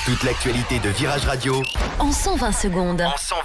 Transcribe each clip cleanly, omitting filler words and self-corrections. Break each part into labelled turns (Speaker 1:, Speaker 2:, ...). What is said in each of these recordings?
Speaker 1: Toute l'actualité de Virage Radio
Speaker 2: en 120 secondes.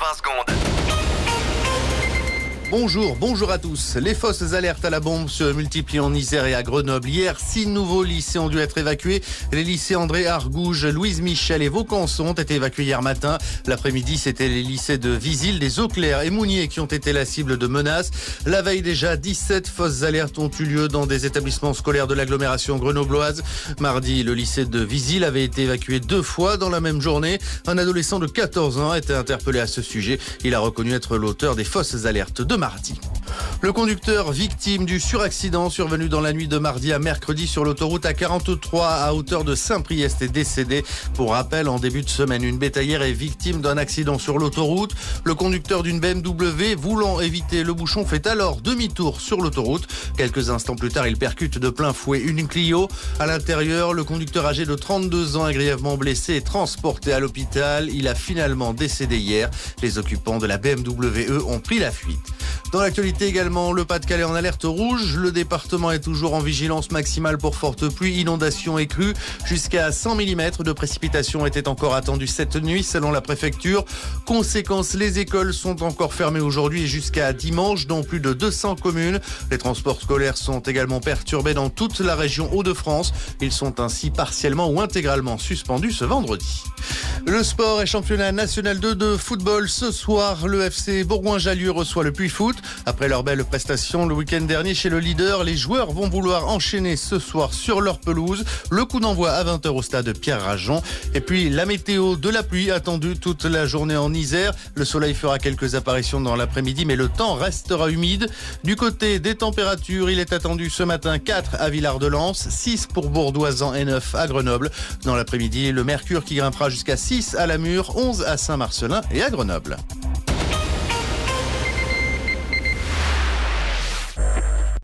Speaker 3: Bonjour à tous. Les fausses alertes à la bombe se multiplient en Isère et à Grenoble. Hier, 6 nouveaux lycées ont dû être évacués. Les lycées André Argouges, Louise Michel et Vaucanson ont été évacués hier matin. L'après-midi, c'était les lycées de Visil, des Eaux-Claires et Mounier qui ont été la cible de menaces. La veille déjà, 17 fausses alertes ont eu lieu dans des établissements scolaires de l'agglomération grenobloise. Mardi, le lycée de Visil avait été évacué 2 fois dans la même journée. Un adolescent de 14 ans a été interpellé à ce sujet. Il a reconnu être l'auteur des fausses alertes de mardi. Le conducteur victime du suraccident survenu dans la nuit de mardi à mercredi sur l'autoroute A43 à hauteur de Saint-Priest est décédé. Pour rappel, en début de semaine, une bétaillère est victime d'un accident sur l'autoroute. Le conducteur d'une BMW, voulant éviter le bouchon, fait alors demi-tour sur l'autoroute. Quelques instants plus tard, il percute de plein fouet une Clio. À l'intérieur, le conducteur âgé de 32 ans est grièvement blessé et transporté à l'hôpital. Il a finalement décédé hier. Les occupants de la BMW, eux, ont pris la fuite. Dans l'actualité également, le Pas-de-Calais en alerte rouge. Le département est toujours en vigilance maximale pour fortes pluies, inondations et crues. Jusqu'à 100 mm de précipitations étaient encore attendues cette nuit selon la préfecture. Conséquence, les écoles sont encore fermées aujourd'hui et jusqu'à dimanche dans plus de 200 communes. Les transports scolaires sont également perturbés dans toute la région Hauts-de-France. Ils sont ainsi partiellement ou intégralement suspendus ce vendredi. Le sport et championnat national 2 de football. Ce soir, le FC Bourgoin-Jallieu reçoit le Puy-Foot. Après leur belle prestation le week-end dernier chez le leader, les joueurs vont vouloir enchaîner ce soir sur leur pelouse. Le coup d'envoi à 20h au stade Pierre-Rajon. Et puis la météo de la pluie attendue toute la journée en Isère. Le soleil fera quelques apparitions dans l'après-midi, mais le temps restera humide. Du côté des températures, il est attendu ce matin 4 à Villard-de-Lans, 6 pour Bourdoisan et 9 à Grenoble. Dans l'après-midi, le mercure qui grimpera jusqu'à 6 à Lamure, 11 à Saint-Marcellin et à Grenoble.